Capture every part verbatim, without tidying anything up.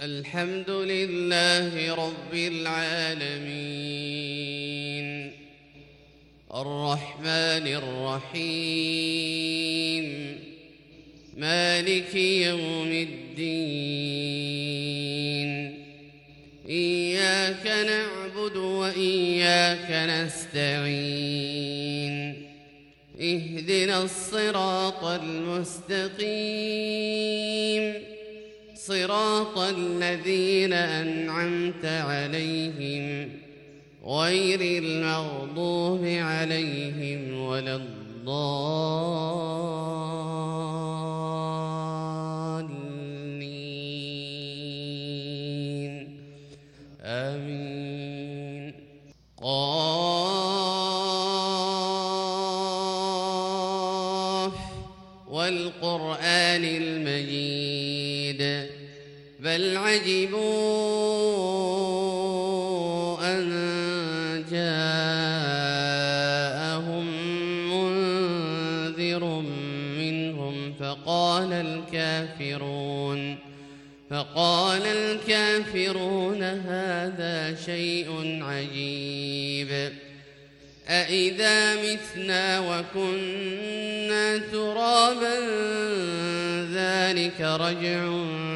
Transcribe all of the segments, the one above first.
الحمد لله رب العالمين الرحمن الرحيم مالك يوم الدين إياك نعبد وإياك نستعين اهدنا الصراط المستقيم صراط الذين أنعمت عليهم غير المغضوب عليهم ولا الضالين آمين. قاف والقرآن المجيد بل عجبوا أن جاءهم منذر منهم فقال الكافرون فقال الكافرون هذا شيء عجيب أإذا متنا وكنا ترابا ذلك رجع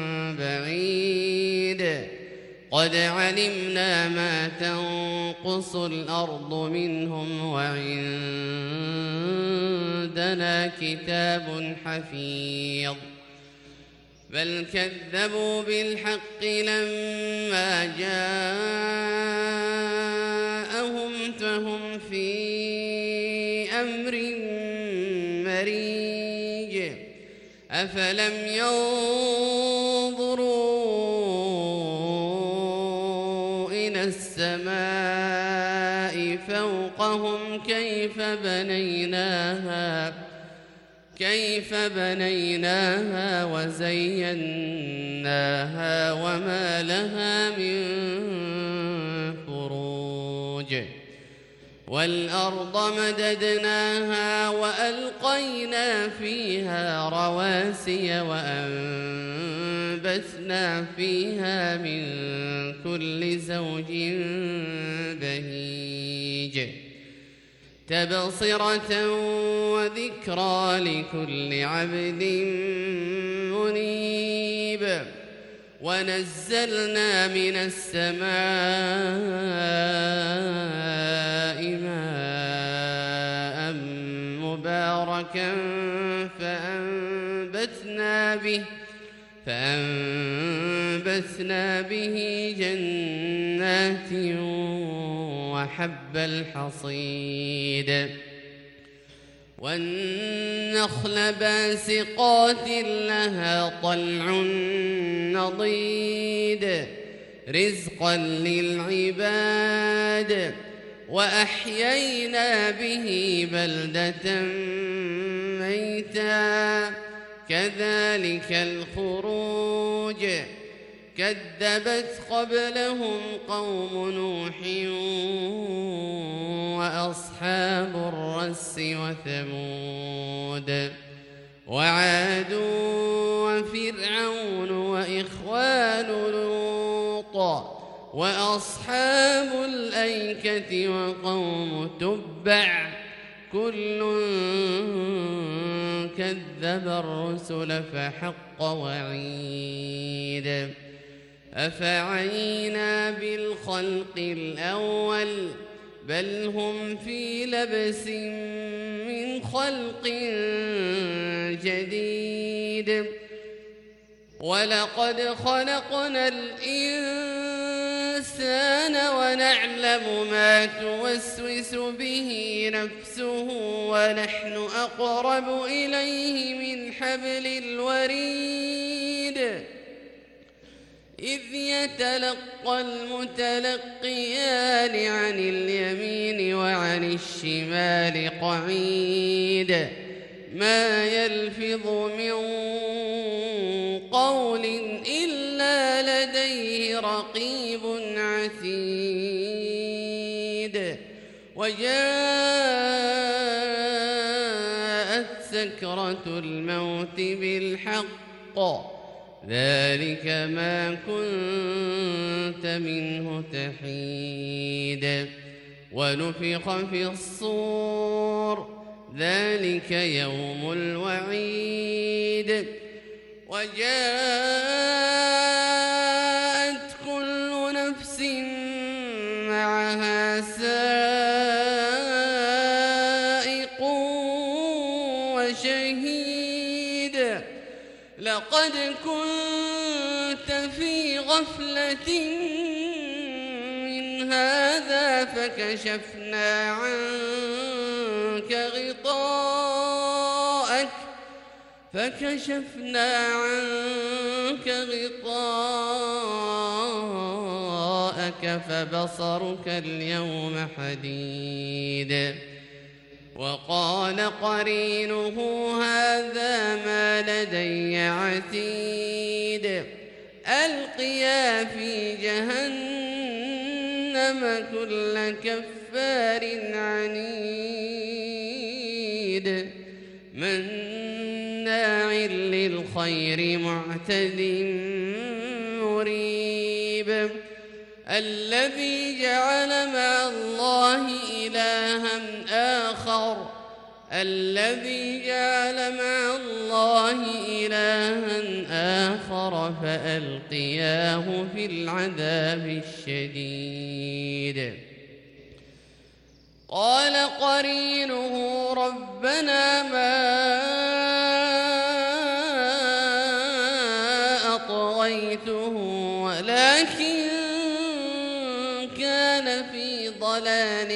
بعيد قد علمنا ما تنقص الأرض منهم وعندنا كتاب حفيظ بل كذبوا بالحق لما جاءهم فهم في أمر مريج أفلم ينظروا إلى السماء فوقهم كيف بنيناها كيف بنيناها وزيناها وما لها من فروج والأرض مددناها وألقينا فيها رواسي وأنبتنا فيها من كل زوج بهيج تبصرة وذكرى لكل عبد منيب ونزلنا من السماء ماء مباركا فأنبتنا به فأنبتنا به جنات وحب الحصيد والنخل باسقات لها طلع نضيد رزقا للعباد وأحيينا به بلدة ميتا كذلك الخروج كذبت قبلهم قوم نوح وأصحاب الرس وثمود وعاد وفرعون وإخوان لوط وأصحاب الأيكة وقوم تبع كل كذب الرسل فحق وعيد أفعينا بالخلق الأول بل هم في لبس من خلق جديد ولقد خلقنا الإنسان ونعلم ما توسوس به نفسه ونحن أقرب إليه من حبل الوريد إذ يتلقى المتلقيان عن اليمين وعن الشمال قعيد ما يلفظ من قول إلا لديه رقيب عتيد وجاءت سكرة الموت بالحق ذلك ما كنت منه تحيد ونفخ في الصور ذلك يوم الوعيد وجاءت كل نفس معها سائق وشهيد لقد كنت في غفلة من هذا فكشفنا عنك غطاءك فكشفنا عنك غطاءك فبصرك اليوم حديد وقال قرينه هذا ما لدي عتيد ألقيا في جهنم كل كفار عنيد مناع للخير معتد مريب الذي جعل مع الله إلها آخر الذي جعل مع الله إلها آخر فألقياه في العذاب الشديد قال قرينه ربنا ما أطغيته ولكن كان في ضلال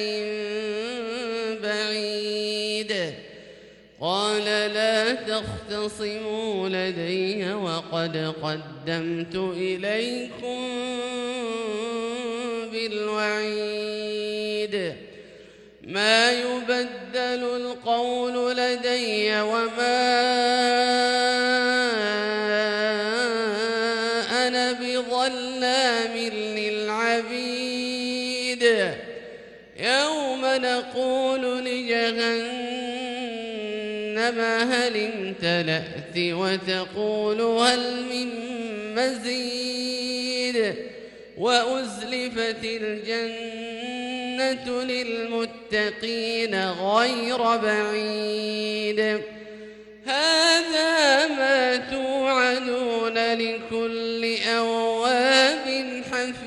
بعيد قال لا تختصموا لدي وقد قدمت إليكم بالوعيد ما يبدل القول لدي وما أنا بظلام للعبيد يوم نقول لجهنم هل امتلأت وتقول هل من مزيد وأزلفت الجنة للمتقين غير بعيد هذا ما توعدون لكل أواب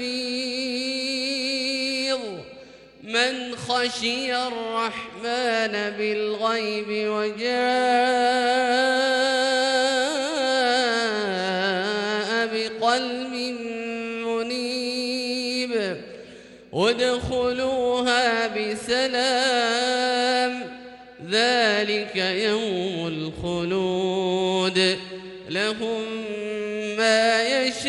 حفيظ من خشي الرحمن بالغيب وجاء بقلب منيب ادخلوها بسلام ذلك يوم الخلود لهم ما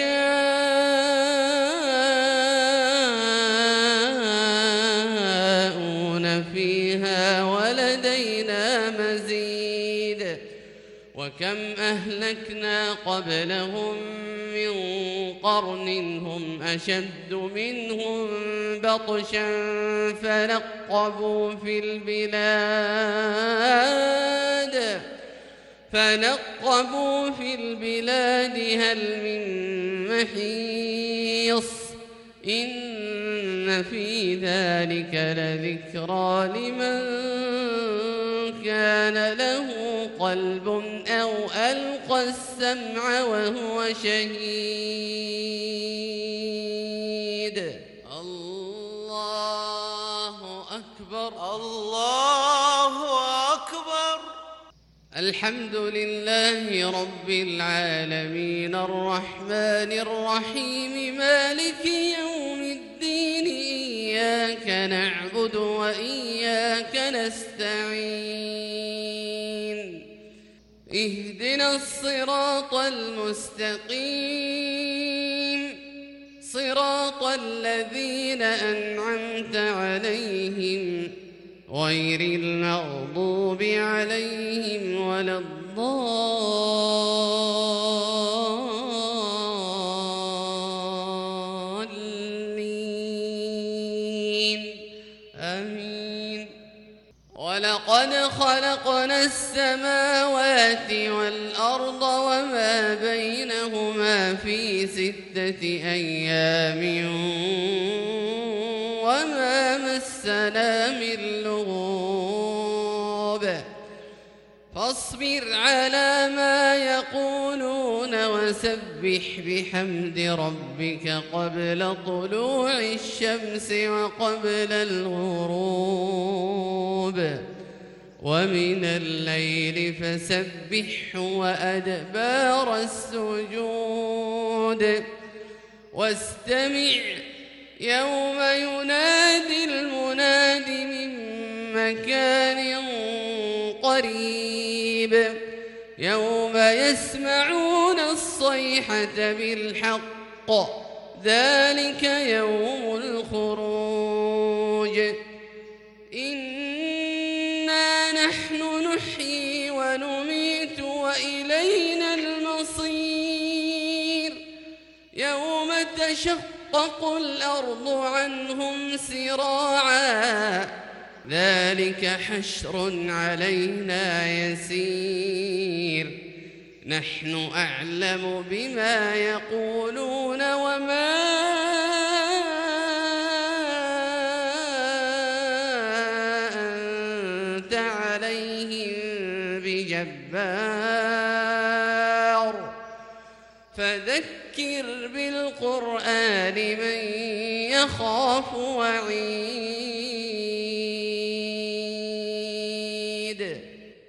يشاءون فيها ولدينا مزيد وكم أهلكنا قبلهم من قرن هم أشد منهم بطشا فنقبوا في البلاد فنقبوا في البلاد هل من محيص إن في ذلك لذكرى لمن كان له قلب أو ألقى السمع وهو شهيد الله أكبر الله أكبر الحمد لله رب العالمين الرحمن الرحيم مالك يوم الدين إياك نعبد وإياك نستعين اهدنا الصراط المستقيم صراط الذين أنعمت عليهم غير المغضوب عليهم ولا الضالين آمين ولقد خلقنا السماوات والأرض وما بينهما فعلوها في ستة أيام وما مسنا من لغوب فاصبر على ما يقولون وسبح بحمد ربك قبل طلوع الشمس وقبل الغروب ومن الليل فسبحه وأدبار السجود واستمع يوم ينادي المناد من مكان قريب يوم يسمعون الصيحة بالحق ذلك يوم الخروج إنا نحن نحيي ونميت وإلينا المصير يوم تشقق الأرض عنهم سراعا ذلك حشر علينا يسير نحن أعلم بما يقولون وما أنت عليهم بجبار فذكر بالقرآن من يخاف وعيد